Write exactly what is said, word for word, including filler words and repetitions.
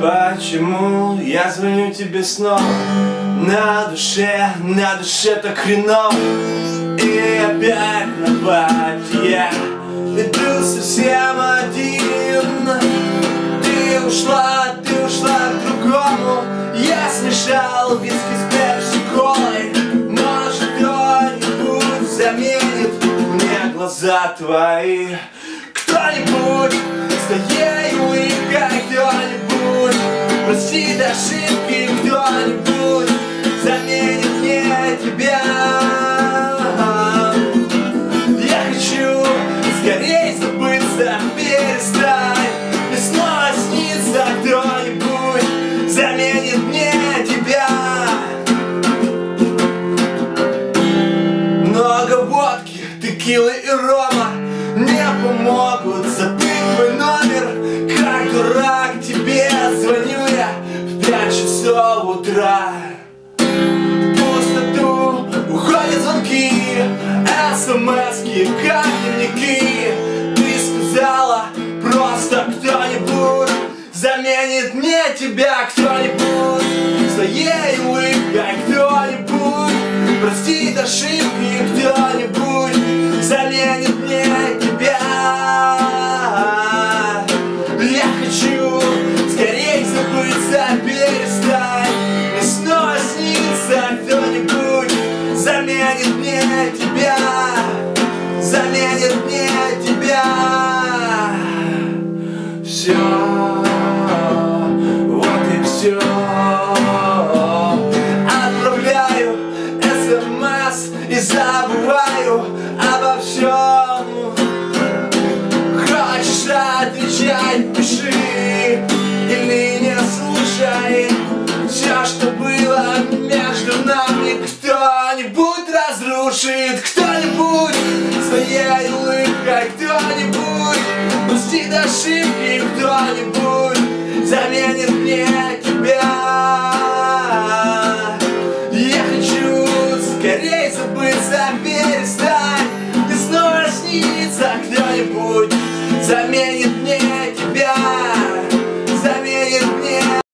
Почему я звоню тебе снова? На душе, на душе так хреново. И опять на пати я иду совсем один. Ты ушла, ты ушла к другому. Я смешал виски с пепси-колой. Может, кто-нибудь заменит мне глаза твои? Кто-нибудь с твоей улыбкой, кто-нибудь простит ошибки, кто-нибудь заменит мне тебя. Я хочу скорее забыться, перестань, и снова снится кто-нибудь заменит мне тебя. Много водки, текилы и рома не помогут забыть твой номер. Как дурак тебе звоню я в пять часов утра. В пустоту уходят звонки, смс-ки, как дневники. Ты сказала, просто кто-нибудь заменит мне тебя. Кто-нибудь своей улыбкой, кто-нибудь простит ошибки, кто-нибудь заменит мне тебя. Я хочу скорее забыться, перестань, и снова снится кто-нибудь заменит мне тебя, заменит мне тебя. Все, вот и все. Отправляю смс и забываю обо всем. Хочешь отвечать, пиши или не слушай. Все, что было между нами, кто-нибудь разрушит. Кто-нибудь своей улыбкой, кто-нибудь простит ошибки, кто-нибудь